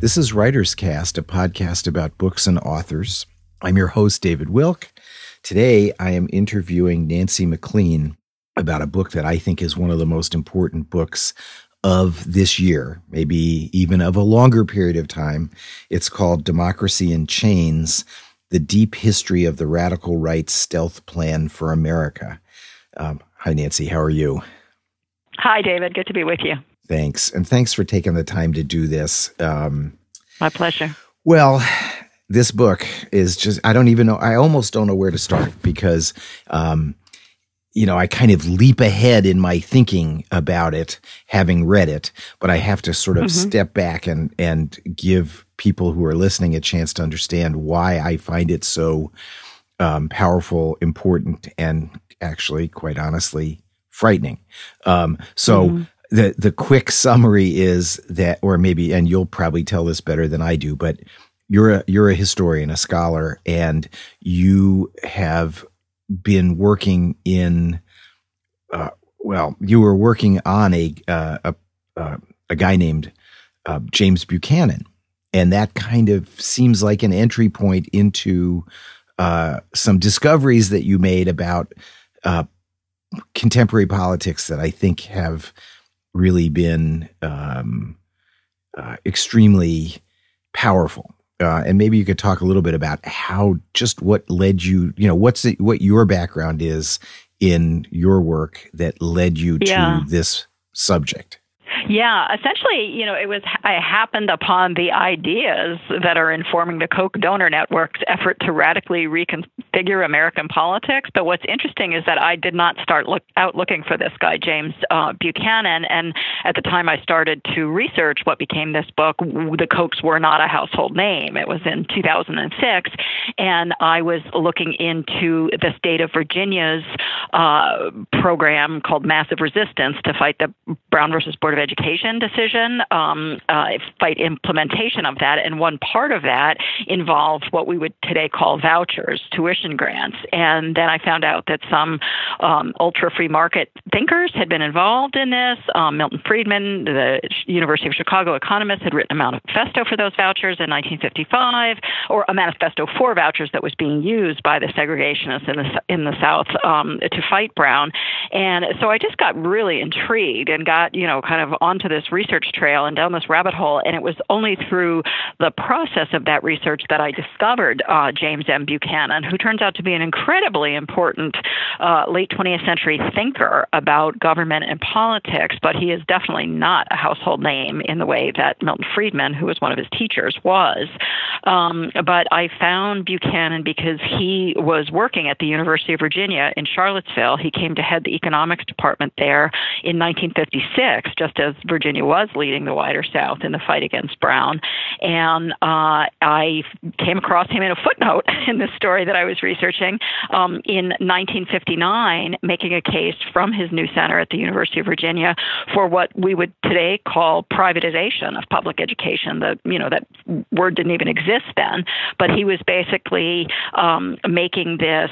This is Writer's Cast, a podcast about books and authors. I'm your host, David Wilk. Today, I am interviewing Nancy MacLean about a book that I think is one of the most important books of this year, maybe even of a longer period of time. It's called Democracy in Chains, The Deep History of the Radical Right's Stealth Plan for America. Hi, Nancy. How are you? Hi, David. Good to be with you. Thanks. And thanks for taking the time to do this. My pleasure. Well, this book is just, I don't even know, I almost don't know where to start because, I kind of leap ahead in my thinking about it, having read it, but I have to sort of step back and give people who are listening a chance to understand why I find it so powerful, important, and actually, quite honestly, frightening. The quick summary is that, or maybe, and you'll probably tell this better than I do, but you're a historian, a scholar, and you have been working in, you were working on a guy named James Buchanan, and that kind of seems like an entry point into some discoveries that you made about contemporary politics that I think have really been extremely powerful. And maybe you could talk a little bit about what led you, what your background is in your work that led you to this subject. Yeah, essentially, I happened upon the ideas that are informing the Koch donor network's effort to radically reconfigure American politics. But what's interesting is that I did not start out looking for this guy, James Buchanan. And at the time I started to research what became this book, the Kochs were not a household name. It was in 2006. And I was looking into the state of Virginia's program called Massive Resistance to fight the Brown versus Board of Education decision, fight implementation of that. And one part of that involved what we would today call vouchers, tuition grants. And then I found out that some ultra-free market thinkers had been involved in this. Milton Friedman, the University of Chicago economist, had written a manifesto for those vouchers in 1955, or a manifesto for vouchers that was being used by the segregationists in the South to fight Brown. And so I just got really intrigued and got, kind of onto this research trail and down this rabbit hole. And it was only through the process of that research that I discovered James M. Buchanan, who turns out to be an incredibly important late 20th century thinker about government and politics, but he is definitely not a household name in the way that Milton Friedman, who was one of his teachers, was. But I found Buchanan because he was working at the University of Virginia in Charlottesville. He came to head the economics department there in 1956, just as Virginia was leading the wider South in the fight against Brown. And I came across him in a footnote in this story that I was researching in 1959, making a case from his new center at the University of Virginia for what we would today call privatization of public education. That word didn't even exist then, but he was basically making this,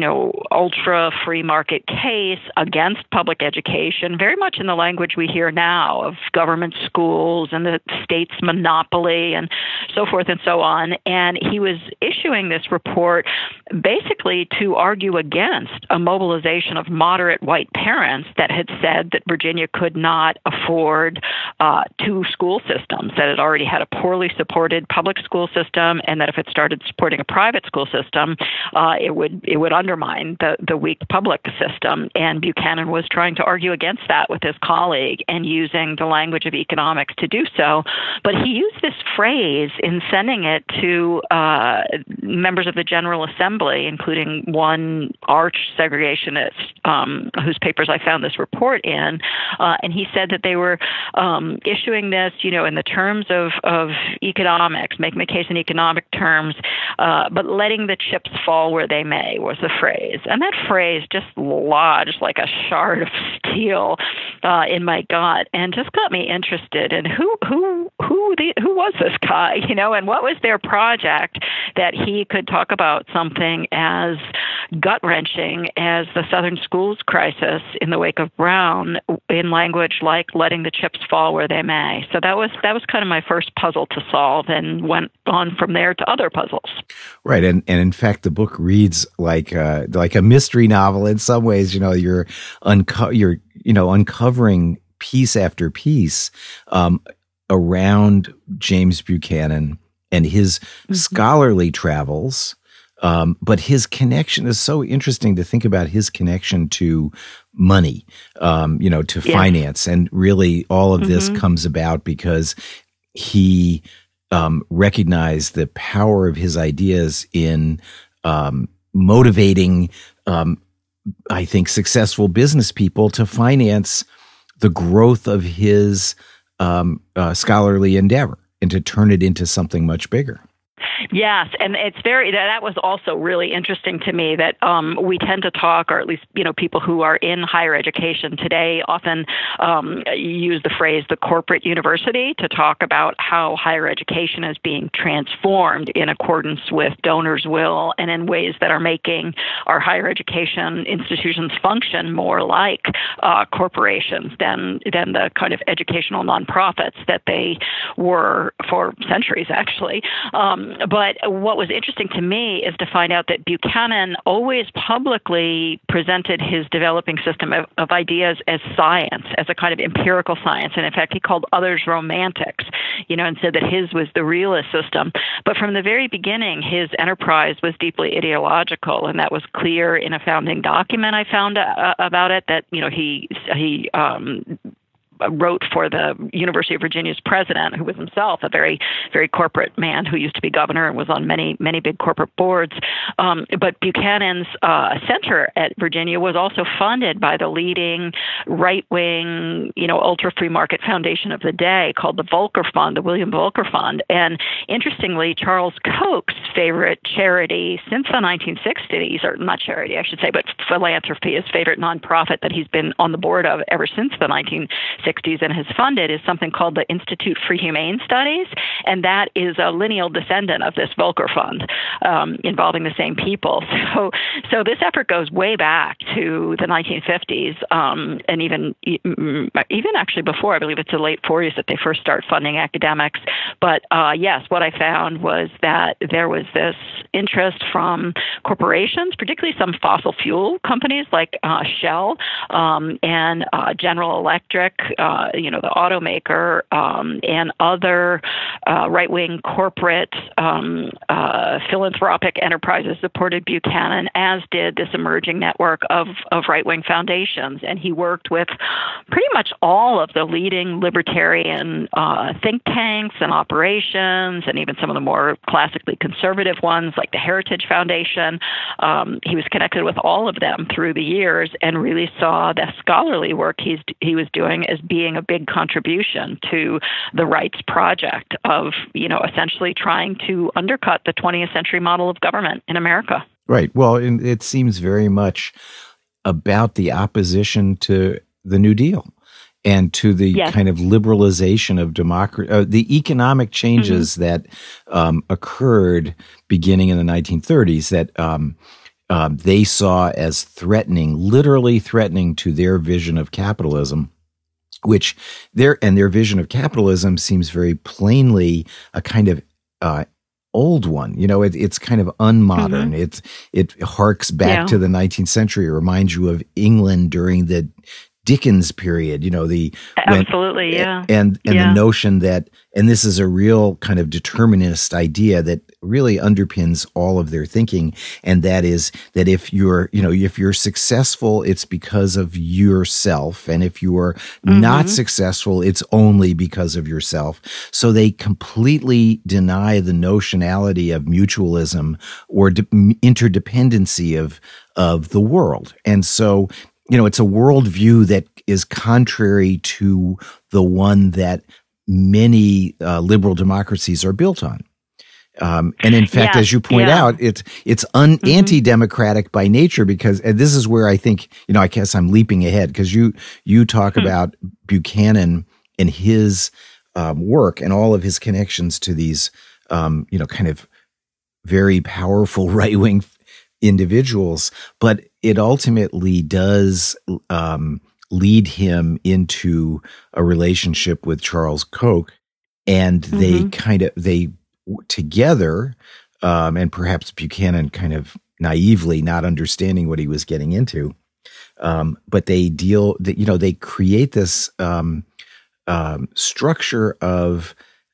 ultra free market case against public education, very much in the language we hear now of government schools and the state's monopoly and so forth and so on. And he was issuing this report basically to argue against a mobilization of moderate white parents that had said that Virginia could not afford two school systems, that it already had a poorly supported public school system, and that if it started supporting a private school system, it would undermine the weak public system. And Buchanan was trying to argue against that with his colleague and using the language of economics to do so. But he used this phrase in sending it to members of the General Assembly, including one arch segregationist whose papers I found this report in. And he said that they were issuing this, in the terms of economics, making the case in economic terms, but letting the chips fall where they may was the phrase. And that phrase just lodged like a shard of steel in my gut and just got me interested in who was this guy, and what was their project that he could talk about something anything as gut-wrenching as the Southern schools crisis in the wake of Brown, in language like letting the chips fall where they may. So that was kind of my first puzzle to solve, and went on from there to other puzzles. Right, and in fact, the book reads like a mystery novel in some ways. You're uncovering piece after piece around James Buchanan and his scholarly travels. But his connection is so interesting to think about, his connection to money, to finance. And really all of this comes about because he recognized the power of his ideas in motivating, I think, successful business people to finance the growth of his scholarly endeavor and to turn it into something much bigger. Yes, and that was also really interesting to me, that we tend to talk, or at least people who are in higher education today often use the phrase the corporate university to talk about how higher education is being transformed in accordance with donors' will and in ways that are making our higher education institutions function more like corporations than the kind of educational nonprofits that they were for centuries, actually. But what was interesting to me is to find out that Buchanan always publicly presented his developing system of ideas as science, as a kind of empirical science. And in fact, he called others romantics, and said that his was the realist system. But from the very beginning, his enterprise was deeply ideological, and that was clear in a founding document I found about it, that, he wrote for the University of Virginia's president, who was himself a very, very corporate man who used to be governor and was on many, many big corporate boards. But Buchanan's center at Virginia was also funded by the leading right-wing, ultra-free market foundation of the day, called the Volcker Fund, the William Volcker Fund. And interestingly, Charles Koch's favorite charity since the 1960s, or not charity, I should say, but philanthropy, his favorite nonprofit that he's been on the board of ever since the 1960s and has funded, is something called the Institute for Humane Studies, and that is a lineal descendant of this Volcker Fund, involving the same people. So this effort goes way back to the 1950s, and even actually before. I believe it's the late 40s that they first start funding academics. But yes, what I found was that there was this interest from corporations, particularly some fossil fuel companies like Shell and General Electric, the automaker, and other right-wing corporate philanthropic enterprises supported Buchanan, as did this emerging network of right-wing foundations. And he worked with pretty much all of the leading libertarian think tanks and operations, and even some of the more classically conservative ones like the Heritage Foundation. He was connected with all of them through the years, and really saw the scholarly work he was doing as being a big contribution to the rights project of, essentially trying to undercut the 20th century model of government in America. Right. Well, it seems very much about the opposition to the New Deal and to the kind of liberalization of democracy, the economic changes that occurred beginning in the 1930s that they saw as literally threatening to their vision of capitalism, which their vision of capitalism seems very plainly a kind of old one. It's kind of unmodern. It harks back to the 19th century. It reminds you of England during the Dickens period, absolutely, yeah. And the notion that, and this is a real kind of determinist idea that really underpins all of their thinking, and that is that if you're successful, it's because of yourself, and if you are not successful, it's only because of yourself. So they completely deny the notionality of mutualism or interdependency of the world, and so it's a worldview that is contrary to the one that many liberal democracies are built on. And in fact, as you point out, it's anti-democratic by nature, because, and this is where I think, I guess I'm leaping ahead, because you talk about Buchanan and his work and all of his connections to these, kind of very powerful right-wing individuals, but it ultimately does lead him into a relationship with Charles Koch, and they together, and perhaps Buchanan kind of naively not understanding what he was getting into, but they create this structure of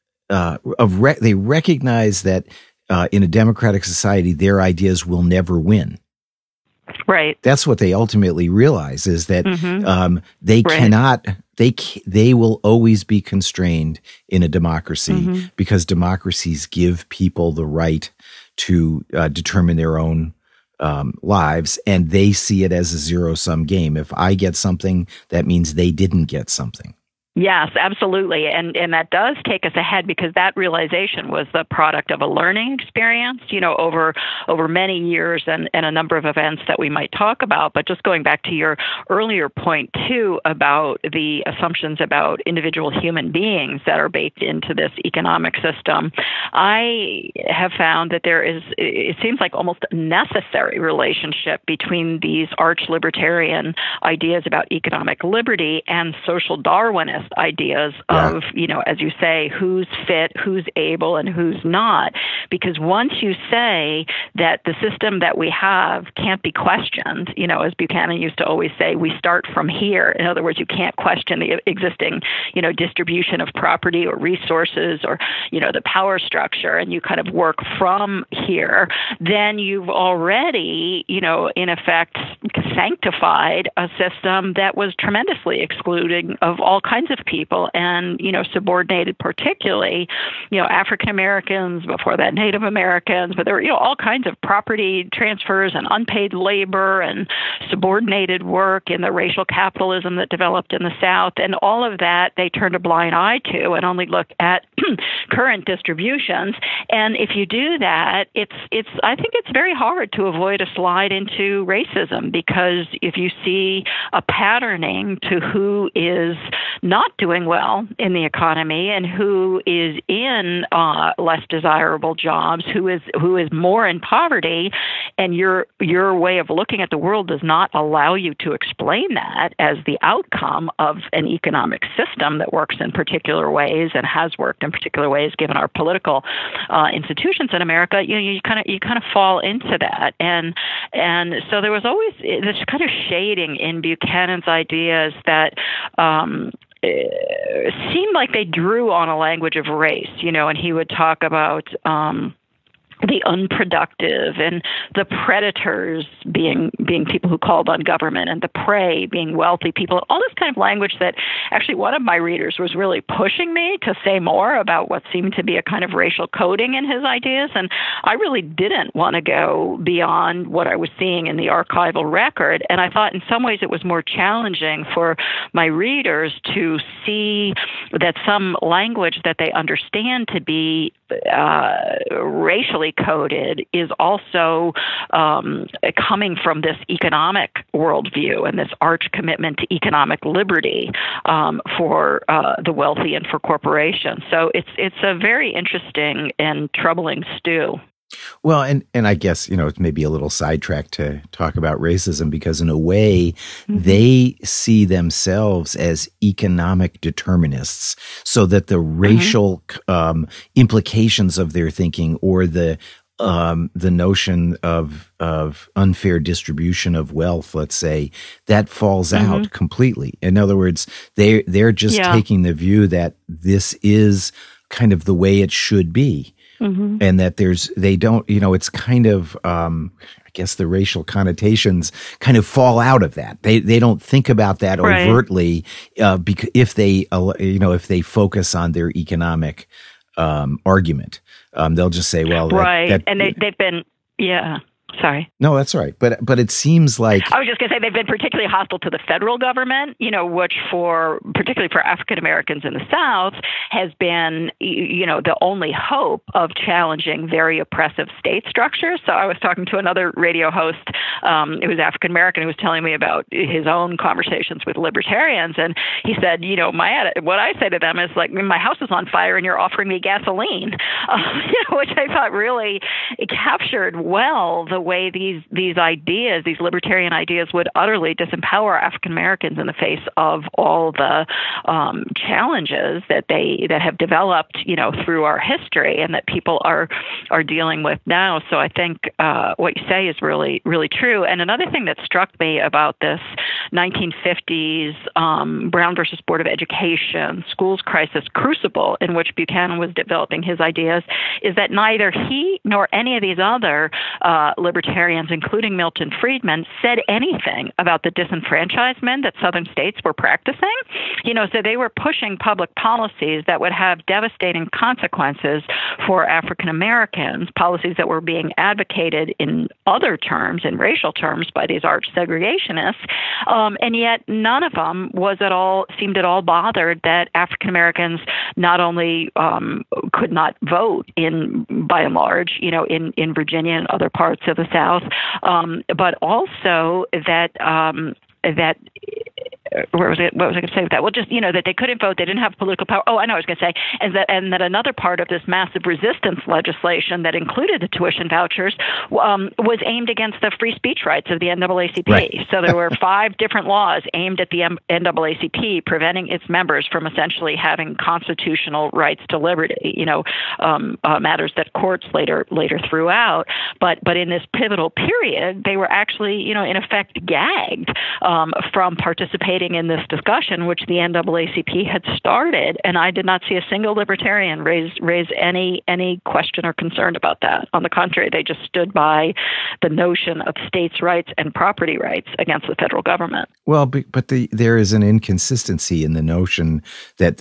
they recognize that in a democratic society, their ideas will never win. Right. That's what they ultimately realize, is that they cannot. They will always be constrained in a democracy because democracies give people the right to determine their own lives, and they see it as a zero-sum game. If I get something, that means they didn't get something. Yes, absolutely. And that does take us ahead, because that realization was the product of a learning experience, over many years and a number of events that we might talk about. But just going back to your earlier point, too, about the assumptions about individual human beings that are baked into this economic system, I have found that there is, it seems like almost a necessary relationship between these arch-libertarian ideas about economic liberty and social Darwinist ideas of, as you say, who's fit, who's able, and who's not. Because once you say that the system that we have can't be questioned, as Buchanan used to always say, we start from here. In other words, you can't question the existing, distribution of property or resources or, the power structure, and you kind of work from here, then you've already, in effect, sanctified a system that was tremendously excluding of all kinds of people, and subordinated particularly African Americans, before that Native Americans, but there were all kinds of property transfers and unpaid labor and subordinated work in the racial capitalism that developed in the South, and all of that they turned a blind eye to and only look at current distributions. And if you do that, I think it's very hard to avoid a slide into racism, because if you see a patterning to who is not doing well in the economy and who is in less desirable jobs, who is more in poverty, and your way of looking at the world does not allow you to explain that as the outcome of an economic system that works in particular ways and has worked in particular ways given our political institutions in America, you kind of fall into that, and so there was always this kind of shading in Buchanan's ideas that seemed like they drew on a language of race, and he would talk about the unproductive and the predators being people who called on government, and the prey being wealthy people, all this kind of language that actually one of my readers was really pushing me to say more about what seemed to be a kind of racial coding in his ideas. And I really didn't want to go beyond what I was seeing in the archival record. And I thought in some ways it was more challenging for my readers to see that some language that they understand to be racially coded is also coming from this economic worldview and this arch commitment to economic liberty for the wealthy and for corporations. So it's a very interesting and troubling stew. Well, and I guess, it's maybe a little sidetrack to talk about racism, because in a way, they see themselves as economic determinists, so that the racial implications of their thinking, or the notion of unfair distribution of wealth, let's say, that falls out completely. In other words, they're just taking the view that this is kind of the way it should be. And that it's kind of, I guess the racial connotations kind of fall out of that. They don't think about that overtly, because if they focus on their economic argument, they'll just say, well, and they've been, Sorry. No, that's all right. But it seems like, I was just going to say they've been particularly hostile to the federal government, which particularly for African Americans in the South has been, the only hope of challenging very oppressive state structures. So I was talking to another radio host who was African American, who was telling me about his own conversations with libertarians, and he said, what I say to them is like, my house is on fire and you're offering me gasoline, which I thought really captured well the way these ideas, these libertarian ideas, would utterly disempower African Americans in the face of all the challenges that have developed, through our history and that people are dealing with now. So I think what you say is really, really true. And another thing that struck me about this 1950s Brown versus Board of Education schools crisis crucible in which Buchanan was developing his ideas is that neither he nor any of these other libertarians, including Milton Friedman, said anything about the disenfranchisement that Southern states were practicing. So they were pushing public policies that would have devastating consequences for African Americans, policies that were being advocated in other terms, in racial terms, by these arch segregationists, and yet none of them seemed at all bothered that African Americans not only could not vote by and large, in Virginia and other parts of the South, but also that what was I going to say with that? Well, just, that they couldn't vote, they didn't have political power. Oh, I know what I was going to say. And that another part of this massive resistance legislation that included the tuition vouchers was aimed against the free speech rights of the NAACP. Right. So there were 5 different laws aimed at the NAACP, preventing its members from essentially having constitutional rights to liberty, matters that courts later threw out. But in this pivotal period, they were actually, in effect, gagged from participating in this discussion, which the NAACP had started, and I did not see a single libertarian raise any question or concern about that. On the contrary, they just stood by the notion of states' rights and property rights against the federal government. Well, but there is an inconsistency in the notion that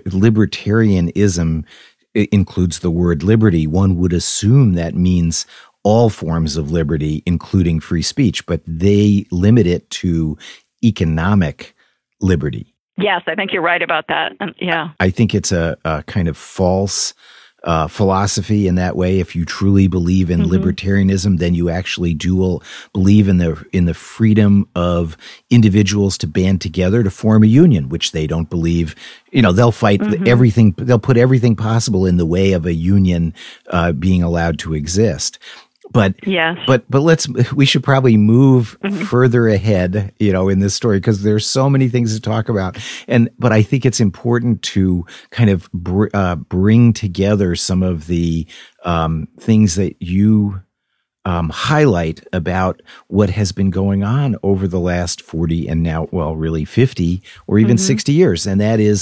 libertarianism includes the word liberty. One would assume that means all forms of liberty, including free speech, but they limit it to economic liberty. Yes, I think you're right about that. Yeah. I think it's a kind of false philosophy in that way. If you truly believe in libertarianism, then you actually do believe in the freedom of individuals to band together to form a union, which they don't believe. They'll fight everything. They'll put everything possible in the way of a union being allowed to exist. But yes. but we should probably move further ahead, in this story, because there's so many things to talk about. But I think it's important to kind of bring together some of the things that you highlight about what has been going on over the last 40 and now, really 50 or even 60 years. And that is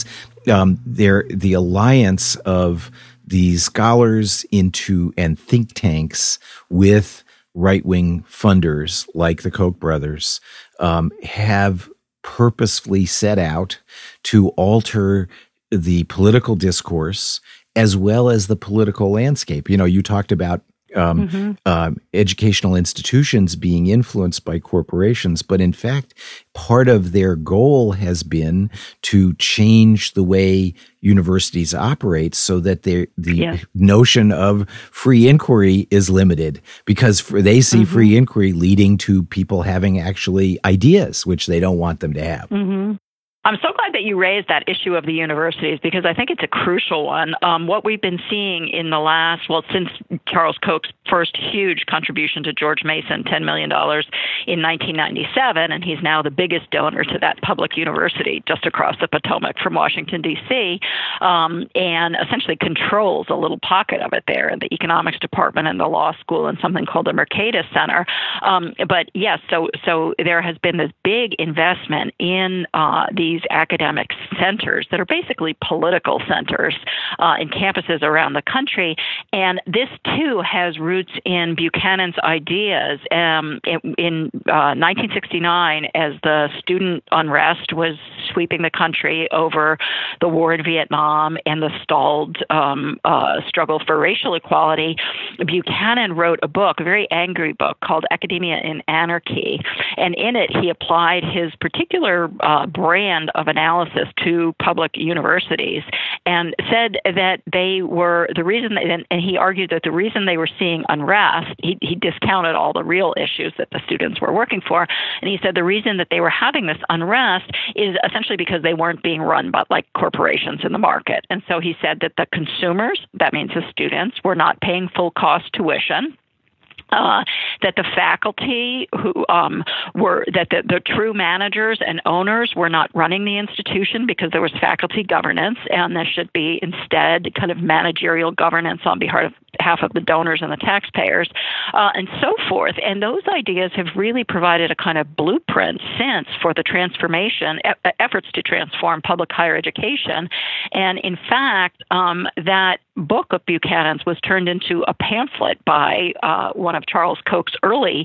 the alliance of these scholars and think tanks with right-wing funders like the Koch brothers have purposefully set out to alter the political discourse as well as the political landscape. You talked about educational institutions being influenced by corporations, but in fact, part of their goal has been to change the way universities operate so that the notion of free inquiry is limited, because they see free inquiry leading to people having actually ideas, which they don't want them to have. I'm so glad that you raised that issue of the universities, because I think it's a crucial one. What we've been seeing in the since Charles Koch's first huge contribution to George Mason, $10 million in 1997, and he's now the biggest donor to that public university just across the Potomac from Washington, D.C., and essentially controls a little pocket of it there in the economics department and the law school and something called the Mercatus Center. But yes, so there has been this big investment in these academic centers that are basically political centers in campuses around the country. And this, too, has roots in Buchanan's ideas. In 1969, as the student unrest was sweeping the country over the war in Vietnam and the stalled struggle for racial equality, Buchanan wrote a book, a very angry book, called Academia in Anarchy. And in it, he applied his particular brand of analysis to public universities and said that they were the reason, and he argued that the reason they were seeing unrest, he discounted all the real issues that the students were working for, and he said the reason that they were having this unrest is essentially because they weren't being run by like corporations in the market. And so he said that the consumers, that means the students, were not paying full cost tuition. that the faculty who were that the true managers and owners were not running the institution because there was faculty governance, and there should be instead kind of managerial governance on behalf of the donors and the taxpayers, and so forth. And those ideas have really provided a kind of blueprint since for the transformation efforts to transform public higher education. And in fact, that book of Buchanan's was turned into a pamphlet by one of Charles Koch's early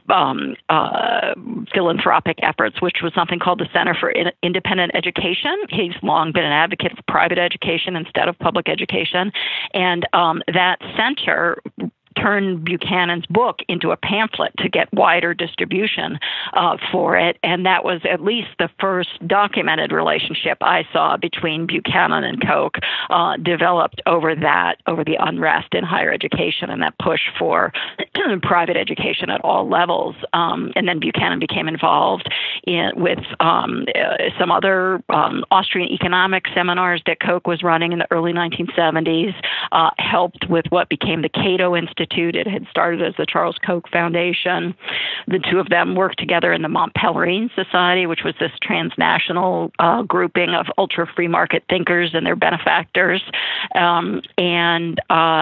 philanthropic efforts, which was something called the Center for Independent Education. He's long been an advocate of private education instead of public education. And that center turned Buchanan's book into a pamphlet to get wider distribution for it. And that was at least the first documented relationship I saw between Buchanan and Koch developed over the unrest in higher education and that push for private education at all levels. And then Buchanan became involved with some other Austrian economic seminars that Koch was running in the early 1970s, helped with what became the Cato Institute. It had started as the Charles Koch Foundation. The two of them worked together in the Mont Pelerin Society, which was this transnational grouping of ultra-free market thinkers and their benefactors. And then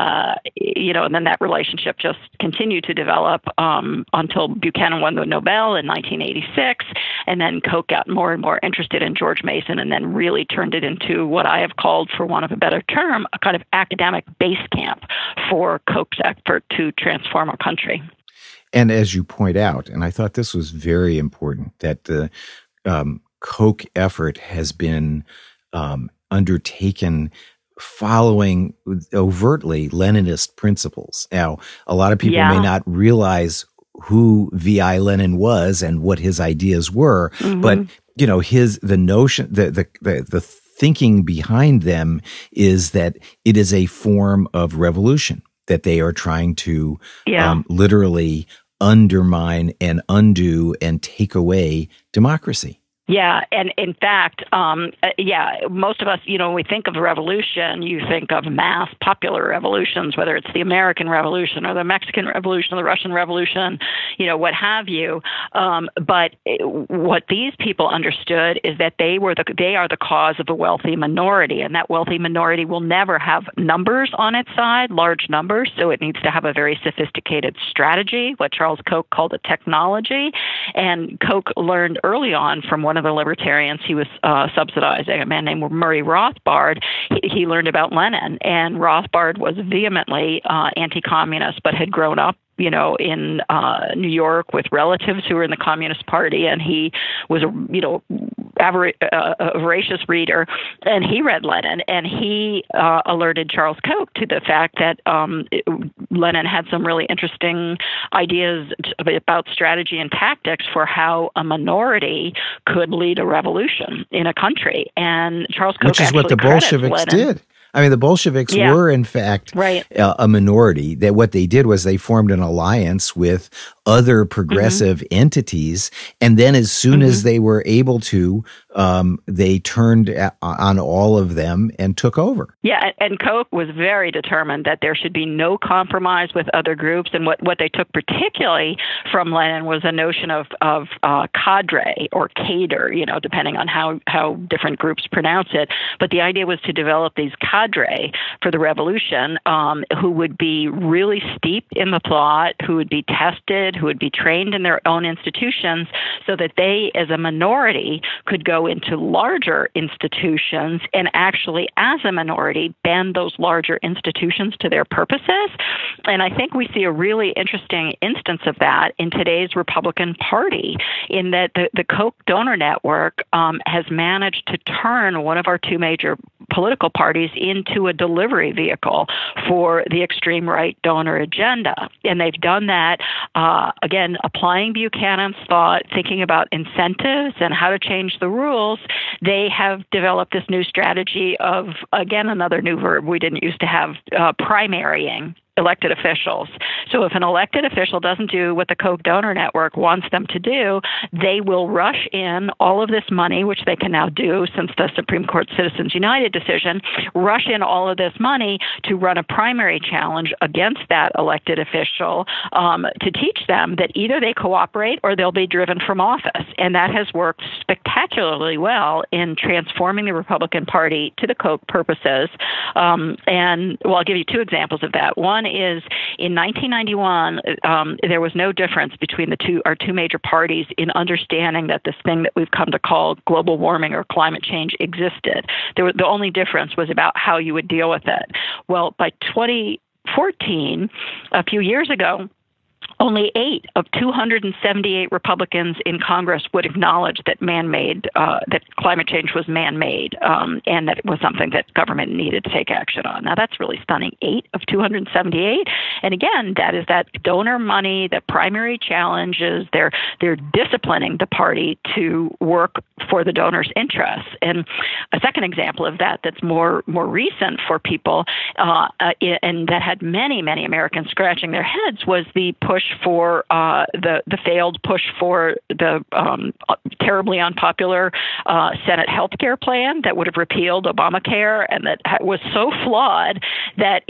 that relationship just continued to develop until Buchanan won the Nobel in 1986. And then Koch got more and more interested in George Mason and then really turned it into what I have called, for want of a better term, a kind of academic base camp for Koch's effort to transform our country. And as you point out, and I thought this was very important, that the Koch effort has been undertaken following overtly Leninist principles. Now, a lot of people may not realize who V.I. Lenin was and what his ideas were, but the notion, the thinking behind them is that it is a form of revolution, that they are trying to literally undermine and undo and take away democracy. Yeah, and in fact, most of us, when we think of a revolution, you think of mass popular revolutions, whether it's the American Revolution or the Mexican Revolution or the Russian Revolution, what have you. But what these people understood is that they are the cause of a wealthy minority, and that wealthy minority will never have numbers on its side, large numbers, so it needs to have a very sophisticated strategy, what Charles Koch called a technology. And Koch learned early on from one of the libertarians he was subsidizing, a man named Murray Rothbard. He learned about Lenin, and Rothbard was vehemently anti-communist, but had grown up in New York with relatives who were in the Communist Party, and he was a voracious reader, and he read Lenin, and he alerted Charles Koch to the fact that Lenin had some really interesting ideas about strategy and tactics for how a minority could lead a revolution in a country. And Charles Koch, which is what the Bolsheviks did. I mean, the Bolsheviks were, in fact, a minority. That what they did was they formed an alliance with other progressive entities, and then as soon as they were able to, they turned on all of them and took over. Yeah, and Koch was very determined that there should be no compromise with other groups, and what they took particularly from Lenin was a notion of cadre or cadre, depending on how different groups pronounce it. But the idea was to develop these cadre for the revolution, who would be really steeped in the plot, who would be tested, who would be trained in their own institutions, so that they, as a minority, could go into larger institutions and actually, as a minority, bend those larger institutions to their purposes. And I think we see a really interesting instance of that in today's Republican Party, in that the Koch donor network has managed to turn one of our two major political parties into a delivery vehicle for the extreme right donor agenda. And they've done that, again, applying Buchanan's thought, thinking about incentives and how to change the rules. They have developed this new strategy of, again, another new verb we didn't used to have, primarying. elected officials. So if an elected official doesn't do what the Koch donor network wants them to do, they will rush in all of this money, which they can now do since the Supreme Court Citizens United decision, rush in all of this money to run a primary challenge against that elected official to teach them that either they cooperate or they'll be driven from office. And that has worked spectacularly well in transforming the Republican Party to the Koch purposes. I'll give you two examples of that. One is in 1991, there was no difference between our two major parties in understanding that this thing that we've come to call global warming or climate change existed. The only difference was about how you would deal with it. Well, by 2014, a few years ago, only 8 of 278 Republicans in Congress would acknowledge that that climate change was man-made, and that it was something that government needed to take action on. Now, that's really stunning. 8 of 278, and again, that is that donor money, the primary challenges. They're disciplining the party to work for the donor's interests. And a second example of that that's more recent for people, and that had many Americans scratching their heads, was the push for the failed push for the terribly unpopular Senate health care plan that would have repealed Obamacare, and that was so flawed that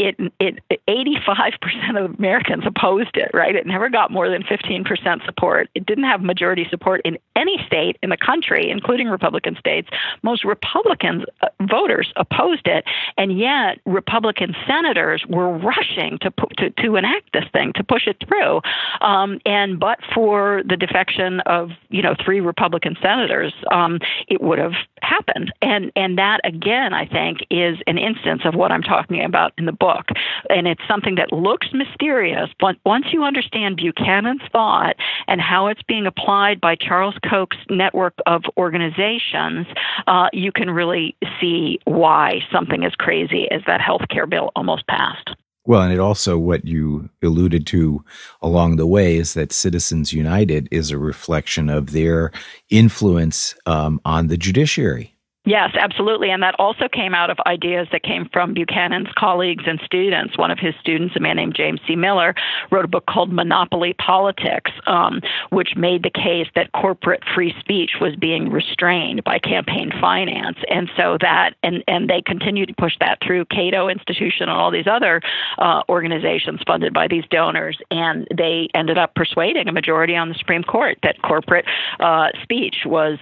85% of Americans opposed it, right? It never got more than 15% support. It didn't have majority support in any state in the country, including Republican states. Most Republican voters opposed it, and yet Republican senators were rushing to enact this thing, to push it through. But for the defection of 3 Republican senators, it would have happened. And that, again, I think, is an instance of what I'm talking about in the book. And it's something that looks mysterious, but once you understand Buchanan's thought and how it's being applied by Charles Koch's network of organizations, you can really see why something as crazy as that health care bill almost passed. Well, and it also, what you alluded to along the way, is that Citizens United is a reflection of their influence on the judiciary. Yes, absolutely. And that also came out of ideas that came from Buchanan's colleagues and students. One of his students, a man named James C. Miller, wrote a book called Monopoly Politics, which made the case that corporate free speech was being restrained by campaign finance. And so and they continued to push that through Cato Institution and all these other organizations funded by these donors. And they ended up persuading a majority on the Supreme Court that corporate speech was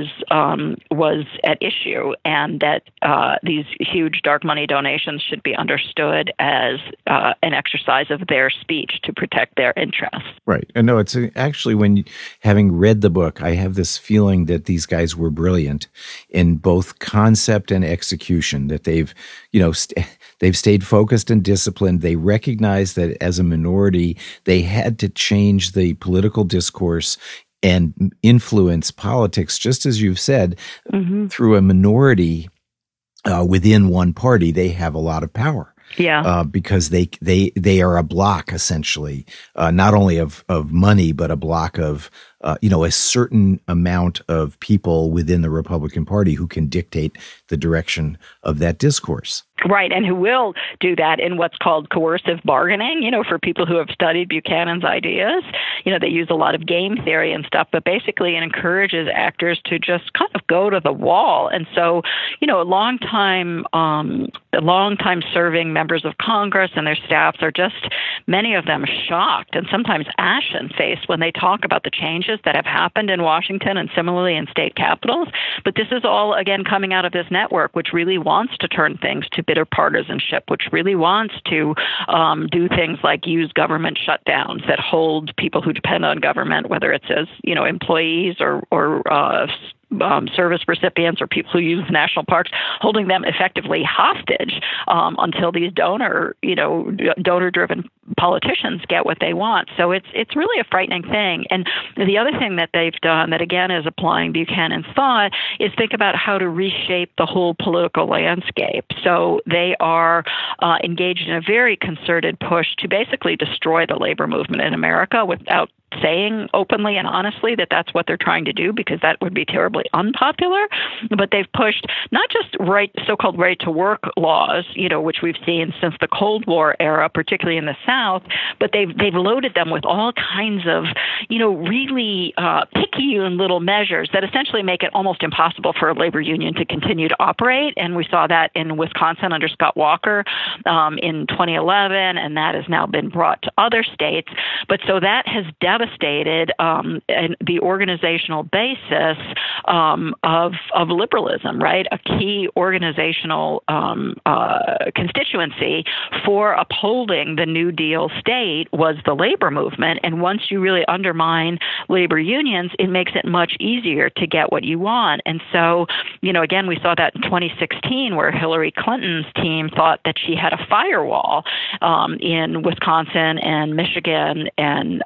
at issue, and that these huge dark money donations should be understood as an exercise of their speech to protect their interests. Right. And no, it's actually, having read the book, I have this feeling that these guys were brilliant in both concept and execution, that they've stayed focused and disciplined. They recognized that as a minority, they had to change the political discourse and influence politics, just as you've said, through a minority within one party. They have a lot of power. Yeah. Because they are a block, essentially, not only of money, but a block of a certain amount of people within the Republican Party who can dictate the direction of that discourse. Right, and who will do that in what's called coercive bargaining, for people who have studied Buchanan's ideas. They use a lot of game theory and stuff, but basically it encourages actors to just kind of go to the wall. And so, long-time serving members of Congress and their staffs are just, many of them, shocked and sometimes ashen-faced when they talk about the changes that have happened in Washington and similarly in state capitals. But this is all, again, coming out of this network, which really wants to turn things to bitter partisanship, which really wants to do things like use government shutdowns that hold people who depend on government, whether it's as employees or service recipients or people who use national parks, holding them effectively hostage until these donor-driven politicians get what they want. So it's really a frightening thing. And the other thing that they've done that, again, is applying Buchanan's thought is think about how to reshape the whole political landscape. So they are engaged in a very concerted push to basically destroy the labor movement in America without saying openly and honestly that that's what they're trying to do, because that would be terribly unpopular. But they've pushed not just so-called right-to-work laws, which we've seen since the Cold War era, particularly in the South, but they've loaded them with all kinds of, really picayune little measures that essentially make it almost impossible for a labor union to continue to operate. And we saw that in Wisconsin under Scott Walker in 2011, and that has now been brought to other states. But so that has devastated the organizational basis of liberalism, right? A key organizational constituency for upholding the New Deal state was the labor movement. And once you really undermine labor unions, it makes it much easier to get what you want. And so, again, we saw that in 2016 where Hillary Clinton's team thought that she had a firewall in Wisconsin and Michigan and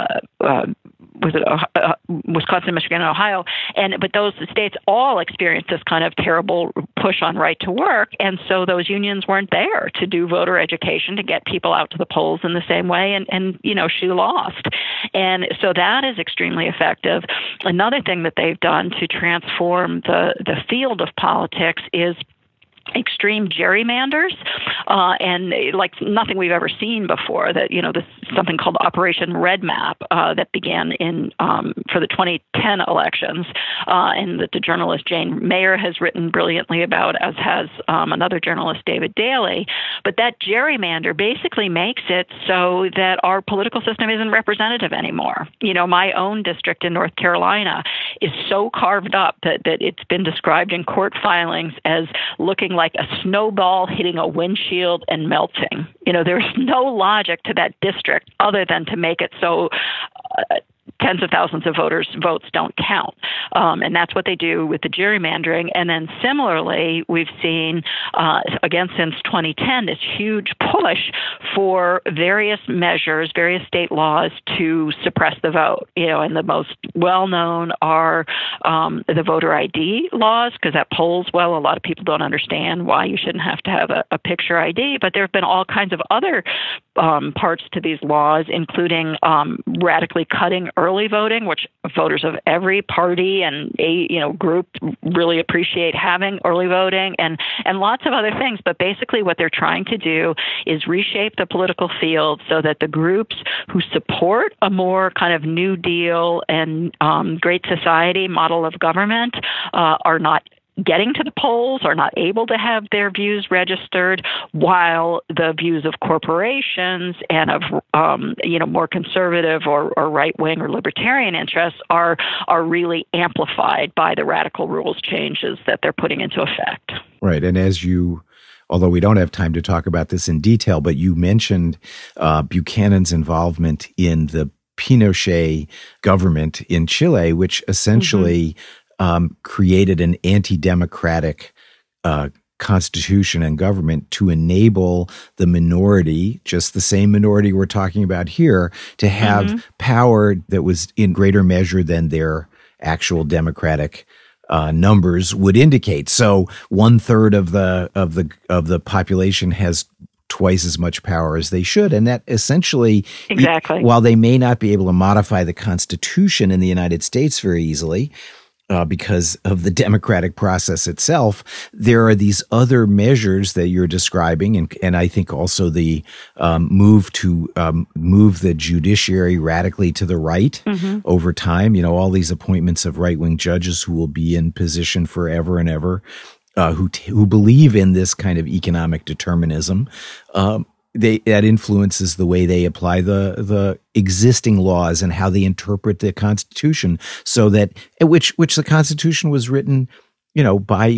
Wisconsin, Michigan, and Ohio, but those states all experienced this kind of terrible push on right to work, and so those unions weren't there to do voter education to get people out to the polls in the same way, and she lost, and so that is extremely effective. Another thing that they've done to transform the field of politics is extreme gerrymanders, and like nothing we've ever seen before. That this something called Operation Red Map that began in for the 2010 elections, and that the journalist Jane Mayer has written brilliantly about, as has another journalist, David Daley. But that gerrymander basically makes it so that our political system isn't representative anymore. My own district in North Carolina is so carved up that it's been described in court filings as looking like a snowball hitting a windshield and melting. There's no logic to that district other than to make it so tens of thousands of voters' votes don't count. And that's what they do with the gerrymandering. And then similarly, we've seen, again, since 2010, this huge push for various measures, various state laws to suppress the vote. And the most well-known are the voter ID laws, because that polls well. A lot of people don't understand why you shouldn't have to have a picture ID. But there have been all kinds of other parts to these laws, including radically cutting early voting, which voters of every party and group really appreciate having early voting, and lots of other things. But basically what they're trying to do is reshape the political field so that the groups who support a more kind of New Deal and Great Society model of government are not getting to the polls, are not able to have their views registered, while the views of corporations and of more conservative or right-wing or libertarian interests are really amplified by the radical rules changes that they're putting into effect. Right, and although we don't have time to talk about this in detail, but you mentioned Buchanan's involvement in the Pinochet government in Chile, which essentially created an anti-democratic constitution and government to enable the minority, just the same minority we're talking about here, to have power that was in greater measure than their actual democratic numbers would indicate. So 1/3 of the population has twice as much power as they should. And that essentially, while they may not be able to modify the Constitution in the United States very easily, because of the democratic process itself, there are these other measures that you're describing, and I think also the move to move the judiciary radically to the right over time. All these appointments of right-wing judges who will be in position forever and ever, who believe in this kind of economic determinism. That influences the way they apply the existing laws and how they interpret the Constitution, so that which the Constitution was written, by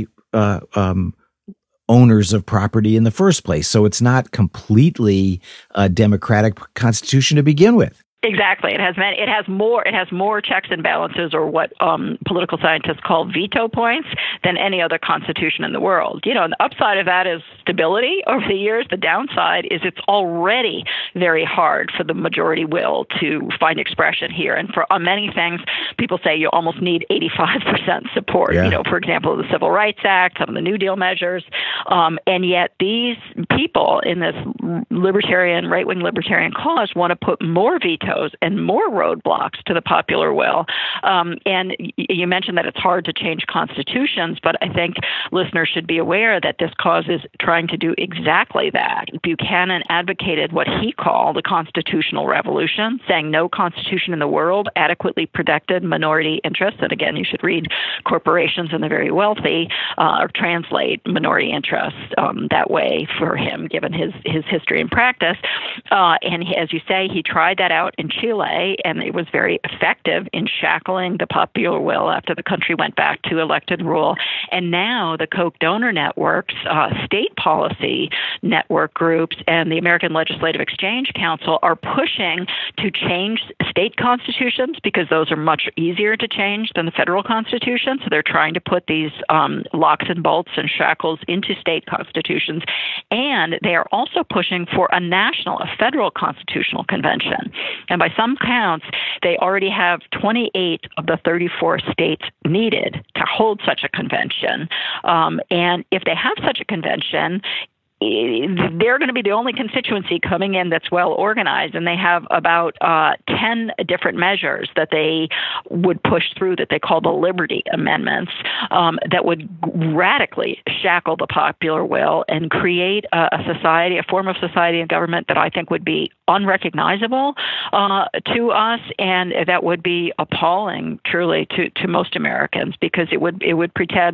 owners of property in the first place. So it's not completely a democratic Constitution to begin with. Exactly. It has more checks and balances, or what political scientists call veto points, than any other constitution in the world. And the upside of that is stability over the years. The downside is it's already very hard for the majority will to find expression here. And for many things, people say you almost need 85% support. Yeah. For example, the Civil Rights Act, some of the New Deal measures, and yet these people in this right-wing libertarian cause want to put more vetoes and more roadblocks to the popular will. And you mentioned that it's hard to change constitutions, but I think listeners should be aware that this cause is trying to do exactly that. Buchanan advocated what he called a constitutional revolution, saying no constitution in the world adequately protected minority interests. And again, you should read Corporations and the Very Wealthy, or translate minority interests that way for him, given his history and practice. And as you say, he tried that out in Chile, and it was very effective in shackling the popular will after the country went back to elected rule. And now the Koch donor networks, state policy network groups, and the American Legislative Exchange Council are pushing to change state constitutions, because those are much easier to change than the federal constitution. So they're trying to put these locks and bolts and shackles into state constitutions. And they are also pushing for a federal constitutional convention. And by some counts, they already have 28 of the 34 states needed to hold such a convention. And if they have such a convention, they're going to be the only constituency coming in that's well organized, and they have about 10 different measures that they would push through that they call the Liberty Amendments, that would radically shackle the popular will and create a form of society and government that I think would be unrecognizable to us, and that would be appalling, truly, to most Americans, because it would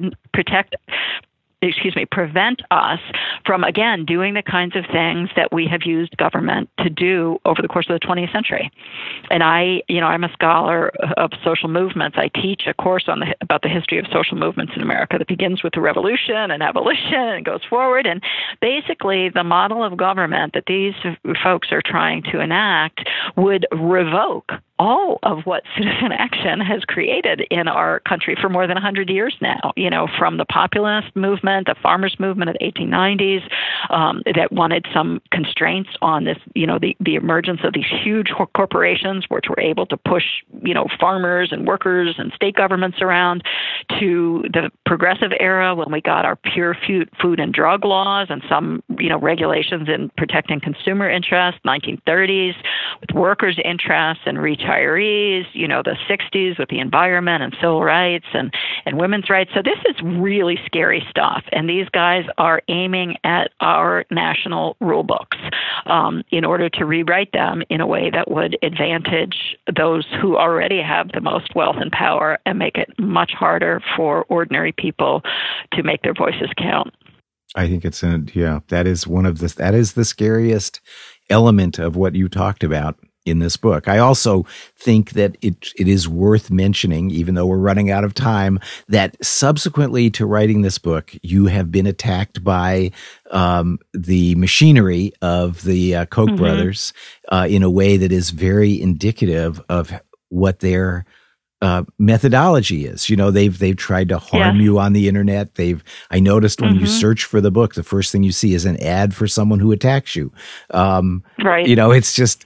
prevent us from, again, doing the kinds of things that we have used government to do over the course of the 20th century. And I'm a scholar of social movements. I teach a course about the history of social movements in America that begins with the Revolution and abolition and goes forward. And basically, the model of government that these folks are trying to enact would revoke all of what citizen action has created in our country for more than 100 years now, from the populist movement, the farmers movement of the 1890s, that wanted some constraints on this, the emergence of these huge corporations, which were able to push, farmers and workers and state governments around, to the progressive era when we got our pure food and drug laws and some, regulations in protecting consumer interests, 1930s, with workers' interests and retirees, the 60s with the environment and civil rights and women's rights. So this is really scary stuff. And these guys are aiming at our national rule books in order to rewrite them in a way that would advantage those who already have the most wealth and power and make it much harder for ordinary people to make their voices count. I think that is the scariest element of what you talked about in this book. I also think that it is worth mentioning, even though we're running out of time, that subsequently to writing this book, you have been attacked by the machinery of the Koch brothers in a way that is very indicative of what their methodology is. They've tried to harm you on the internet. I noticed when you search for the book, the first thing you see is an ad for someone who attacks you. Right. It's just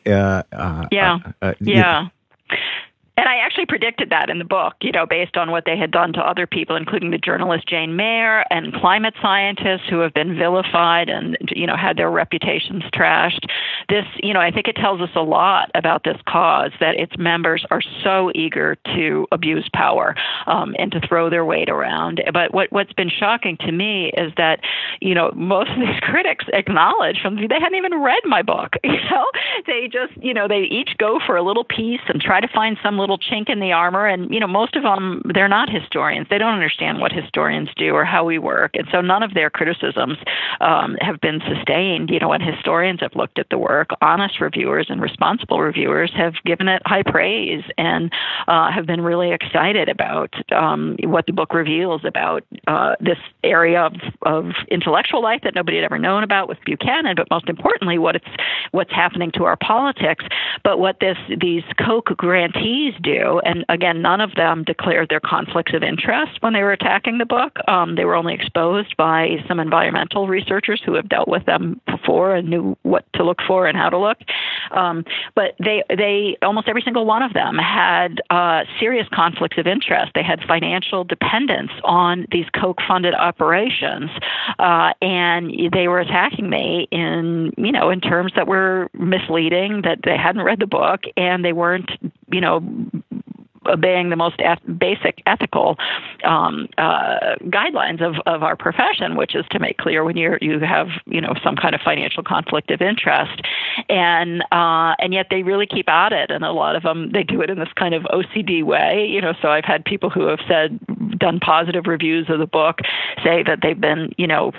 And I actually predicted that in the book, based on what they had done to other people, including the journalist Jane Mayer and climate scientists who have been vilified and, had their reputations trashed. This, I think it tells us a lot about this cause, that its members are so eager to abuse power and to throw their weight around. But what's been shocking to me is that, most of these critics acknowledge they hadn't even read my book. They just, they each go for a little piece and try to find some little little chink in the armor. And, most of them, they're not historians. They don't understand what historians do or how we work. And so none of their criticisms have been sustained. When historians have looked at the work, honest reviewers and responsible reviewers have given it high praise and have been really excited about what the book reveals about this area of intellectual life that nobody had ever known about with Buchanan, but most importantly, what's happening to our politics. But what these Koch grantees do, and again, none of them declared their conflicts of interest when they were attacking the book. They were only exposed by some environmental researchers who have dealt with them before and knew what to look for and how to look. But they almost every single one of them had serious conflicts of interest. They had financial dependence on these Koch-funded operations, and they were attacking me in terms that were misleading, that they hadn't read the book, and they weren't, obeying the most basic ethical guidelines of our profession, which is to make clear when you have some kind of financial conflict of interest, and yet they really keep at it, and a lot of them they do it in this kind of OCD way. So I've had people who have done positive reviews of the book say that they've been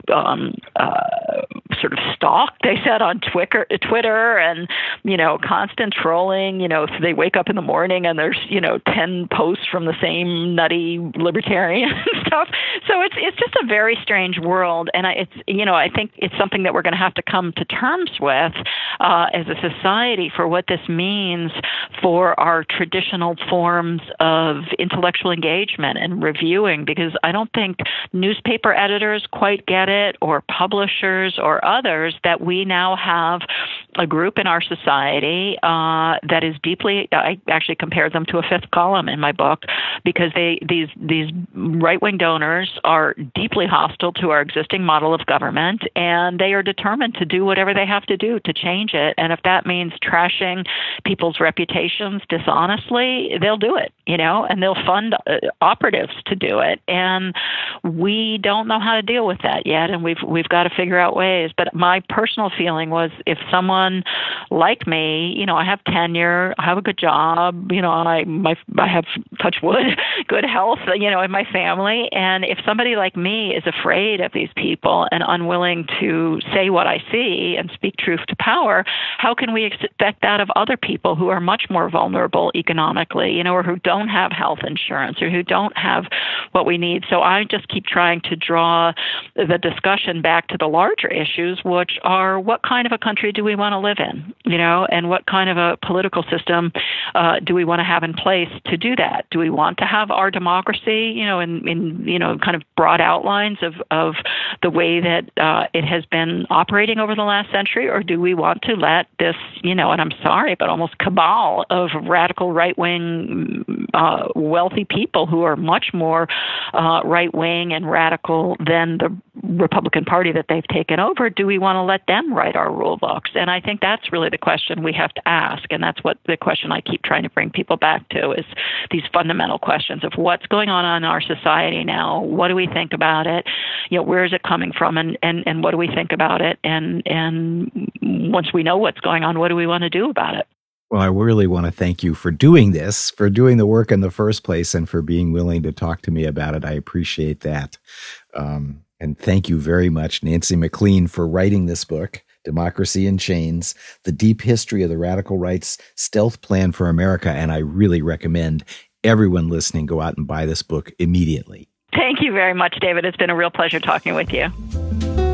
sort of stalked, they said, on Twitter, and constant trolling. So they wake up in the morning and there's 10 posts from the same nutty libertarian stuff. So it's just a very strange world, and I think it's something that we're going to have to come to terms with as a society for what this means for our traditional forms of intellectual engagement and reviewing, because I don't think newspaper editors quite get it, or publishers or others, that we now have a group in our society that is deeply, I actually compared them to a fifth column in my book, because these right-wing donors are deeply hostile to our existing model of government, and they are determined to do whatever they have to do to change it. And if that means trashing people's reputations dishonestly, they'll do it, and they'll fund operatives to do it. And we don't know how to deal with that yet, and we've got to figure out ways. But my personal feeling was, if someone like me, I have tenure, I have a good job, I have, touch wood, good health, in my family, and if somebody like me is afraid of these people and unwilling to say what I see and speak truth to power, how can we expect that of other people who are much more vulnerable economically, or who don't have health insurance, or who don't have what we need? So I just keep trying to draw the discussion back to the larger issues, which are, what kind of a country do we want to live in, and what kind of a political system do we want to have in place to do that? Do we want to have our democracy, in kind of broad outlines of the way that it has been operating over the last century, or do we want to let this, and I'm sorry, but almost cabal of radical right-wing wealthy people who are much more right-wing and radical than the Republican Party that they've taken over, do we want to let them write our rule books? And I think that's really the question we have to ask, and that's what the question I keep trying to bring people back to, is these fundamental questions of what's going on in our society now, what do we think about it, where is it coming from, and what do we think about it, and once we know what's going on, what do we want to do about it? Well, I really want to thank you for doing this, for doing the work in the first place, and for being willing to talk to me about it. I appreciate that. And thank you very much, Nancy MacLean, for writing this book, Democracy in Chains, The Deep History of the Radical Right's Stealth Plan for America. And I really recommend everyone listening go out and buy this book immediately. Thank you very much, David. It's been a real pleasure talking with you.